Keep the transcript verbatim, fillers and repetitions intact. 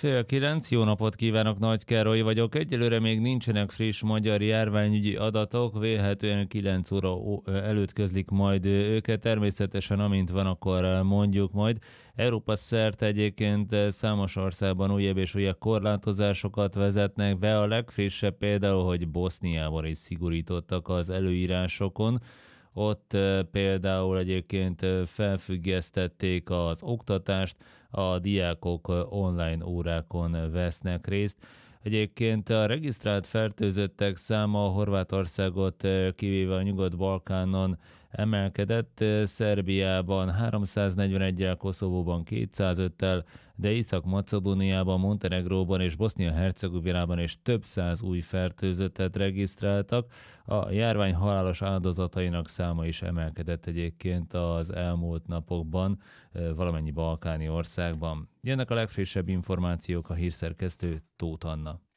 Fél kilenc, jó napot kívánok, Nagy Károly vagyok. Egyelőre még nincsenek friss magyar járványügyi adatok, vélhetően kilenc óra előtt közlik majd őket. Természetesen amint van, akkor mondjuk majd. Európa szerte egyébként számos országban újabb és újabb korlátozásokat vezetnek be. A legfrissebb például, hogy Boszniában is szigorítottak az előírásokon. Ott például egyébként felfüggesztették az oktatást, a diákok online órákon vesznek részt. Egyébként a regisztrált fertőzöttek száma Horvátországot kivéve a Nyugat-Balkánon emelkedett, Szerbiában háromszáznegyveneggyel, Koszovóban kétszázöttel, de Észak-Macedóniában, Montenegróban és Bosznia-Hercegovinában is több száz új fertőzöttet regisztráltak. A járvány halálos áldozatainak száma is emelkedett egyébként az elmúlt napokban valamennyi balkáni országban. Jönnek a legfrissebb információk, a hírszerkesztő Tóth Anna.